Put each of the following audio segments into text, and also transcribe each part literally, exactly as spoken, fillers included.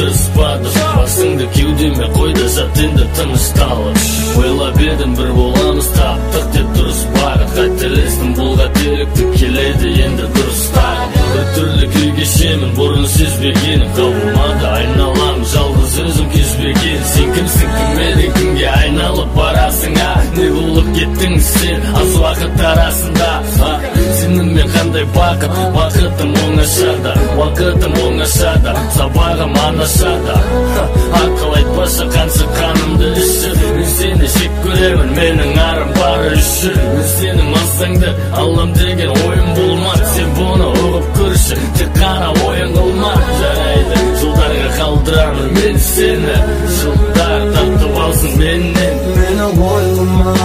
тырыспадым. Басыңды кеудеме қой да жат енді тынышталып. Ойлап едім бір боламыз, таптық деп дұрыс бағыт. Қателестім, бұл қателікті келеді енді дұрыстағым. Bir түрлі күй кешемін, бұрын сезбегенім. Қалмады айналам, жалғыз өзім кезбеген. Сен кімсің, кім едің, кімге айналып барасың, а? Не болып кеттің сен аз уақыт арасында, а? Сенімен қандай бақыт, бақытым оңашада, уақытым оңашада, сабағым анашада. Ақыл айтпашы қанша қанымды ішіп, мен сені жек көремін, менің арым бары үшін. Мен сенің мансаңды алам деген ойым болмады, сен бұны ұғып көрші, тек қана ойың қылма. Жарайды, жылдарға қалдырамын мен сені, жылдар тартып алсын меннен. Мені ойлама,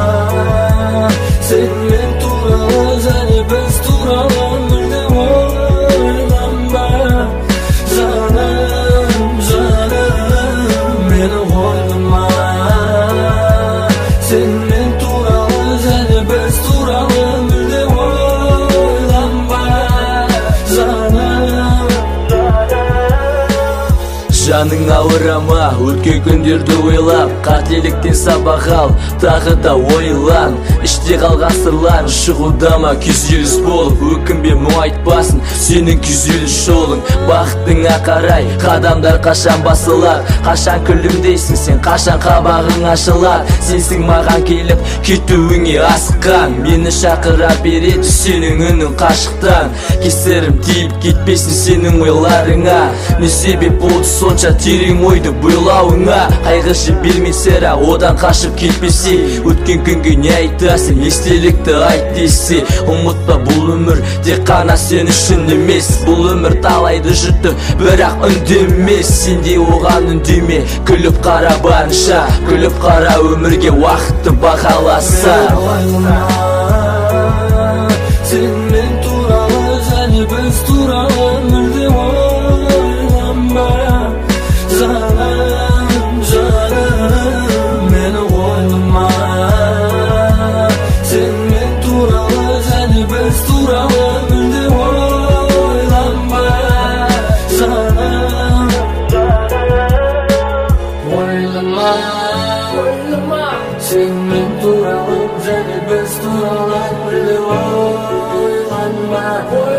сен мен туралы және біз туралы мүлде ойланба. Жаным, жаным, мені ойлама, сен мен туралы және біз туралы мүлде ойланба. Жаным, жаның ауырама, өткен күндерді ойлап, қателіктен сабақ ал, тағы да ойлан. Іште қалған сырлар шығудама, күйзеліс болып, өкінбе мұң айтпасын сенің күйзеліс жолың. Бақытыңа қарай қадамдар қашан басылар, қашан күлімдейсің сен, қашан қабағың ашылар. Сенсің маған келіп кетуіңе асыққан, мені шақыра береді сенің үнің қашықтан. Кесірім тиіп кетпесін сенің ойларыңа, не себеп болды сонша терең ойды бойлауыңа. Қайғы жіберме сірә, одан қашып кетпесе, өткен күнге не айтасың, естелікті айт десе. Ұмытпа, бұл өмір тек қана сен үшін емес, бұл өмір талайды жұтты бірақ үндемес. Сен де оған үндеме, күліп қара барынша, күліп қара өмірге уақытты бағаласа. Сен мен туралы және біз туралы мүлде ойланба. Жаным, жаным, мені ойлама, сен мен туралы және біз туралы мүлде ойланба. Жаным, ойлама, ойлама, сен мен туралы және біз туралы мүлде ойланба.